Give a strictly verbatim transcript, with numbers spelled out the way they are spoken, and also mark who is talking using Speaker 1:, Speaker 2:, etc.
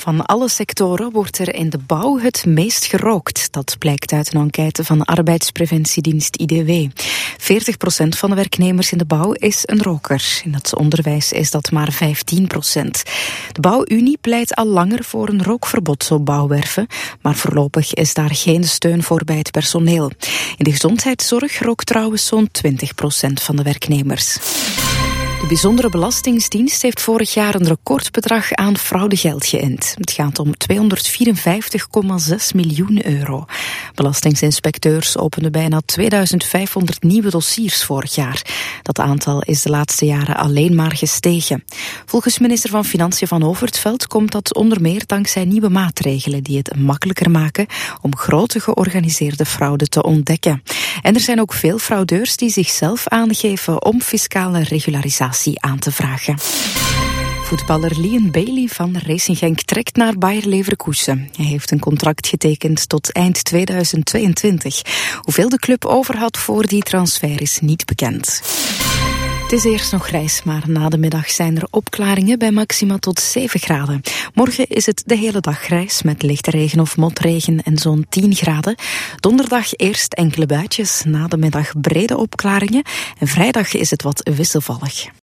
Speaker 1: Van alle sectoren wordt er in de bouw het meest gerookt. Dat blijkt uit een enquête van de arbeidspreventiedienst I D W. veertig procent van de werknemers in de bouw is een roker. In het onderwijs is dat maar vijftien procent. De Bouwunie pleit al langer voor een rookverbod op bouwwerven, maar voorlopig is daar geen steun voor bij het personeel. In de gezondheidszorg rookt trouwens zo'n twintig procent van de werknemers. De Bijzondere Belastingdienst heeft vorig jaar een recordbedrag aan fraudegeld geïnd. Het gaat om tweehonderdvierenvijftig komma zes miljoen euro. Belastinginspecteurs openden bijna tweeduizend vijfhonderd nieuwe dossiers vorig jaar. Dat aantal is de laatste jaren alleen maar gestegen. Volgens minister van Financiën Van Overtveld komt dat onder meer dankzij nieuwe maatregelen die het makkelijker maken om grote georganiseerde fraude te ontdekken. En er zijn ook veel fraudeurs die zichzelf aangeven om fiscale regularisatie aan te vragen. Voetballer Leon Bailey van Racing Genk trekt naar Bayer Leverkusen. Hij heeft een contract getekend tot eind tweeduizend tweeëntwintig. Hoeveel de club over had voor die transfer is niet bekend. Het is eerst nog grijs, maar na de middag zijn er opklaringen bij maxima tot zeven graden. Morgen is het de hele dag grijs met lichte regen of motregen en zo'n tien graden. Donderdag eerst enkele buitjes, na de middag brede opklaringen. En vrijdag is het wat wisselvallig.